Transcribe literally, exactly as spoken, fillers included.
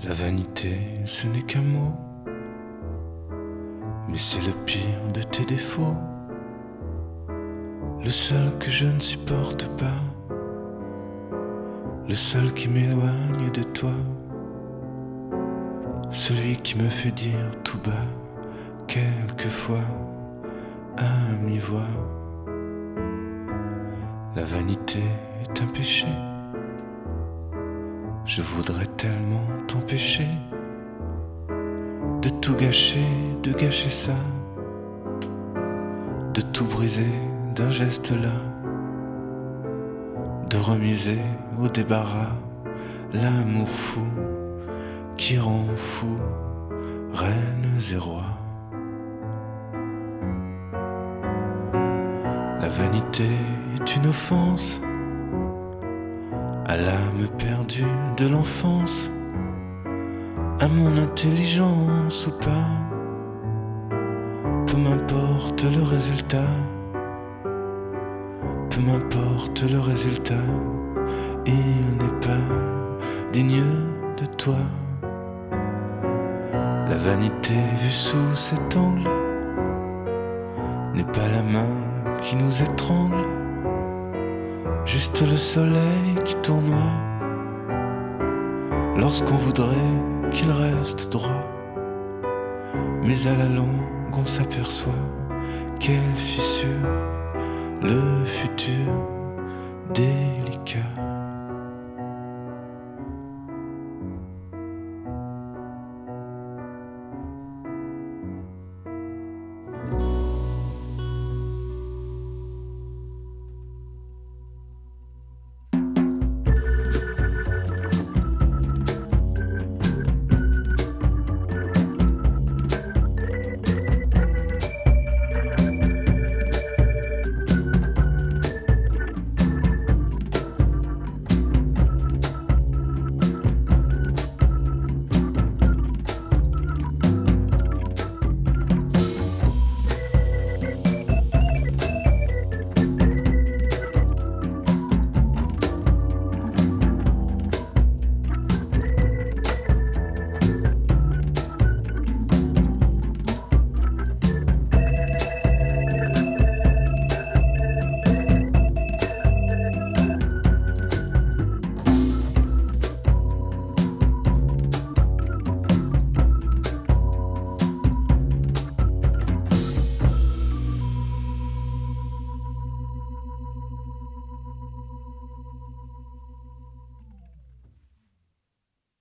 La vanité, ce n'est qu'un mot, mais c'est le pire de tes défauts, le seul que je ne supporte pas, le seul qui m'éloigne de toi, celui qui me fait dire tout bas, quelquefois, à mi-voix. La vanité est un péché, je voudrais tellement t'empêcher de tout gâcher, de gâcher ça, de tout briser d'un geste là, de remiser au débarras l'amour fou qui rend fou reines et rois. La vanité est une offense à l'âme perdue de l'enfance, à mon intelligence ou pas, peu m'importe le résultat, peu m'importe le résultat, il n'est pas digne de toi. La vanité vue sous cet angle n'est pas la main qui nous étrangle, juste le soleil qui tournoie lorsqu'on voudrait qu'il reste droit. Mais à la longue on s'aperçoit quelle fissure le futur délicat.